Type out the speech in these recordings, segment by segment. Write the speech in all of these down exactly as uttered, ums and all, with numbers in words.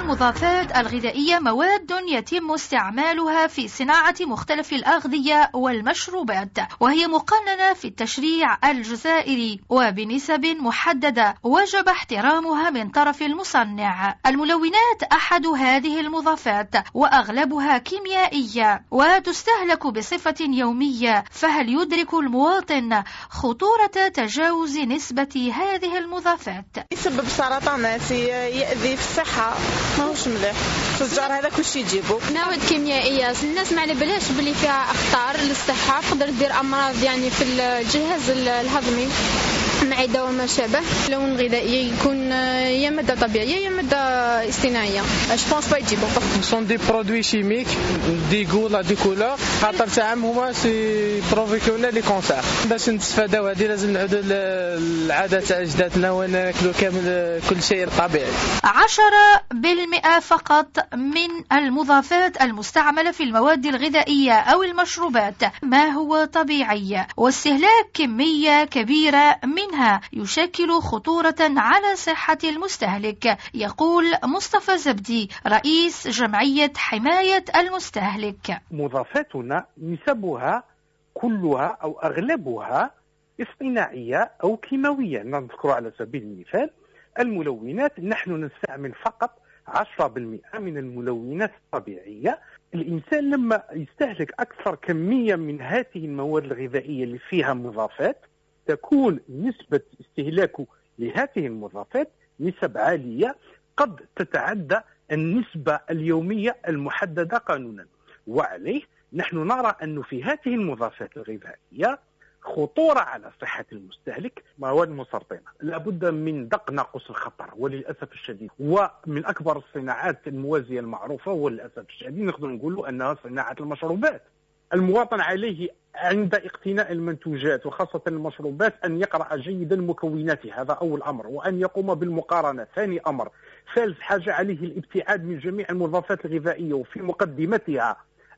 المضافات الغذائية مواد يتم استعمالها في صناعة مختلف الأغذية والمشروبات، وهي مقننة في التشريع الجزائري وبنسب محددة وجب احترامها من طرف المصنع. الملونات أحد هذه المضافات وأغلبها كيميائية وتستهلك بصفة يومية، فهل يدرك المواطن خطورة تجاوز نسبة هذه المضافات؟ يسبب سرطانات، يأذي في الصحة، ماهوش مليح. التجار هذا كل شيء يجيبوا مواد كيميائية، الناس ما على بالهاش بلي فيها أخطار للصحة، تقدر تدير أمراض يعني في الجهاز الهضمي، المعدة وما شابه. لون غذائي يكون يا مادة طبيعية يا مادة اصطناعية. اش بونس با يجيبوا سون دي برودوي شيميك دي غولا دي كولور، خاطر تاعهم هما سي بروفيكونا لي كونسير. باش نستفاداو هذه لازم نعودوا للعادة تاع اجدادنا وناكلوا كامل كل شيء طبيعي. عشرة بالمئة فقط من المضافات المستعملة في المواد الغذائية أو المشروبات ما هو طبيعي، واستهلاك كمية كبيرة منها يشكل خطورة على صحة المستهلك، يقول مصطفى زبدي رئيس جمعية حماية المستهلك. مضافاتنا نسبها كلها أو أغلبها اصطناعية أو كيماوية. نذكر على سبيل المثال الملونات، نحن نستعمل فقط عشرة بالمئة من الملونات الطبيعية. الإنسان لما يستهلك أكثر كمية من هذه المواد الغذائية اللي فيها مضافات، تكون نسبة استهلاكه لهذه المضافات نسب عالية، قد تتعدى النسبة اليومية المحددة قانونا. وعليه نحن نرى أنه في هذه المضافات الغذائية خطورة على صحة المستهلك. مواد مسرطنة لابد من دق ناقوس الخطر، وللأسف الشديد ومن أكبر الصناعات الموازية المعروفة وللأسف الشديد نقدر نقول أنها صناعة المشروبات. المواطن عليه عند اقتناء المنتوجات وخاصة المشروبات أن يقرأ جيدا مكوناتها، هذا أول أمر، وأن يقوم بالمقارنة. ثاني أمر، ثالث حاجة عليه الابتعاد من جميع المضافات الغذائية وفي مقدمتها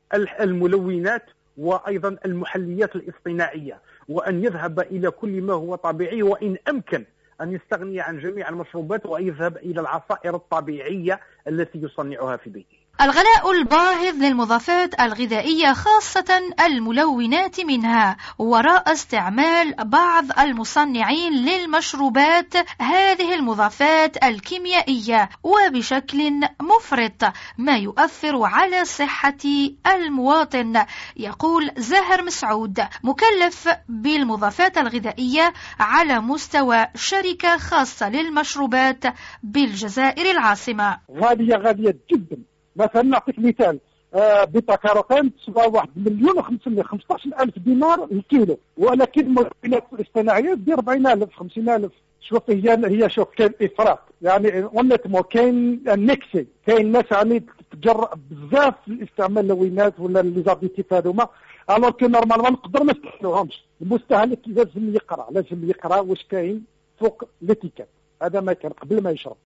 الملونات وأيضا المحليات الاصطناعية، وأن يذهب إلى كل ما هو طبيعي، وإن أمكن أن يستغني عن جميع المشروبات ويذهب إلى العصائر الطبيعية التي يصنعها في بيته. الغلاء الباهظ للمضافات الغذائية خاصة الملونات منها وراء استعمال بعض المصنعين للمشروبات هذه المضافات الكيميائية وبشكل مفرط، ما يؤثر على صحة المواطن، يقول زاهر مسعود مكلف بالمضافات الغذائية على مستوى شركة خاصة للمشروبات بالجزائر العاصمة. غالية غالية جدا. مثلا نعطيك مثال، آه بيتا كاروتين تسوى واحد مليون وخمسمائة خمسطاش ألف دينار الكيلو، ولكن المكونات الاصطناعية دير أربعين ألف خمسين ألف. شوف هي هي شوف كاين إفراط، يعني ونتمو كاين نكسي، كاين ناس يعني تجرأ بزاف في استعمال اللوينات ولا لي زابيتيف هذوما، الوغ كو نورمالمون نقدر ما نستعملوهمش. المستهلك لازم يقرا لازم يقرا واش كاين فوق ليتيكات، هذا ما كان قبل ما يشرب.